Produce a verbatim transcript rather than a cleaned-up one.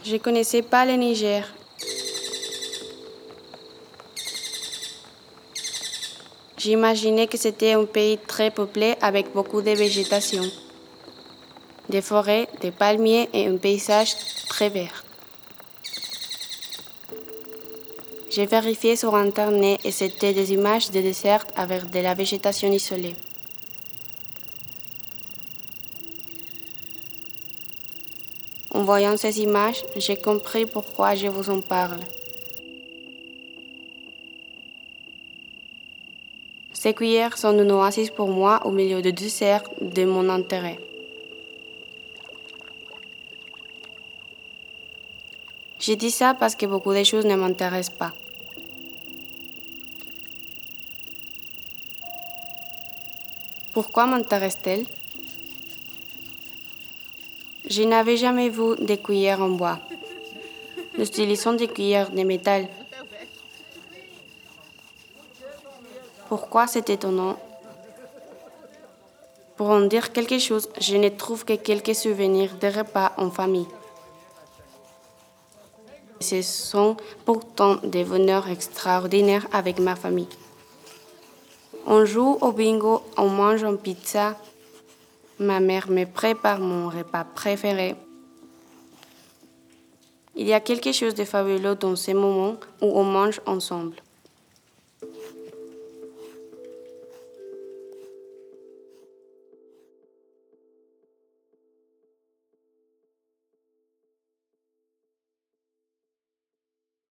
Je ne connaissais pas le Niger. J'imaginais que c'était un pays très peuplé avec beaucoup de végétation, des forêts, des palmiers et un paysage très vert. J'ai vérifié sur Internet et c'était des images de désert avec de la végétation isolée. En voyant ces images, j'ai compris pourquoi je vous en parle. Ces cuillères sont une oasis pour moi au milieu du désert de mon intérêt. Je dis ça parce que beaucoup de choses ne m'intéressent pas. Pourquoi m'intéresse-t-elle? Je n'avais jamais vu de cuillères en bois. Nous utilisons des cuillères de métal. Pourquoi c'est étonnant? Pour en dire quelque chose, je ne trouve que quelques souvenirs de repas en famille. Ce sont pourtant des bonheurs extraordinaires avec ma famille. On joue au bingo, on mange une pizza. Ma mère me prépare mon repas préféré. Il y a quelque chose de fabuleux dans ces moments où on mange ensemble.